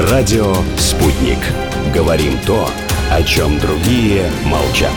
Радио «Спутник». Говорим то, о чем другие молчат.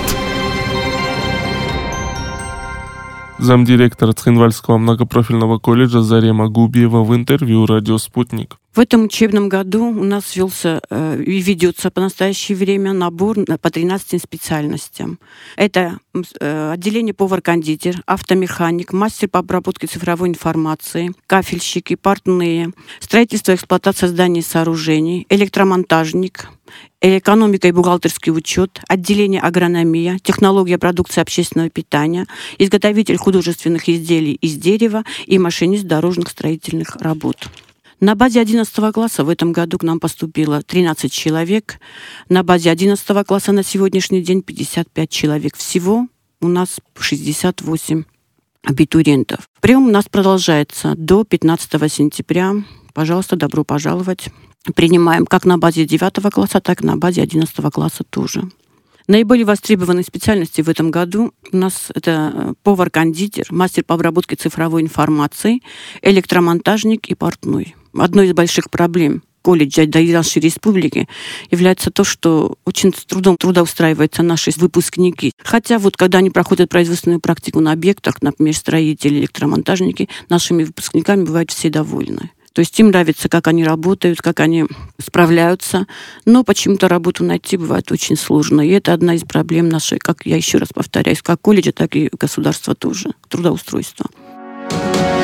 Замдиректора Цхинвальского многопрофильного колледжа Зарема Губиева в интервью «Радио Спутник». В этом учебном году у нас велся и ведется по настоящее время набор по 13 специальностям. Это отделение повар-кондитер, автомеханик, мастер по обработке цифровой информации, кафельщики, портные, строительство и эксплуатация зданий и сооружений, электромонтажник, экономика и бухгалтерский учет, отделение агрономия, технология продукции общественного питания, изготовитель художественных изделий из дерева и машинист дорожных строительных работ. На базе 11 класса в этом году к нам поступило 13 человек. На базе 11 класса на сегодняшний день 55 человек. Всего у нас 68 абитуриентов. Прием у нас продолжается до 15 сентября. Пожалуйста, добро пожаловать. Принимаем как на базе 9 класса, так и на базе 11 класса тоже. Наиболее востребованные специальности в этом году у нас это повар-кондитер, мастер по обработке цифровой информации, электромонтажник и портной. Одной из больших проблем колледжа да и нашей республики является то, что очень с трудом трудоустраиваются наши выпускники. Хотя вот когда они проходят производственную практику на объектах, например, строители, электромонтажники, нашими выпускниками бывают все довольны. То есть им нравится, как они работают, как они справляются. Но почему-то работу найти бывает очень сложно. И это одна из проблем нашей, как я еще раз повторяюсь, как колледжа, так и государства тоже, трудоустройства.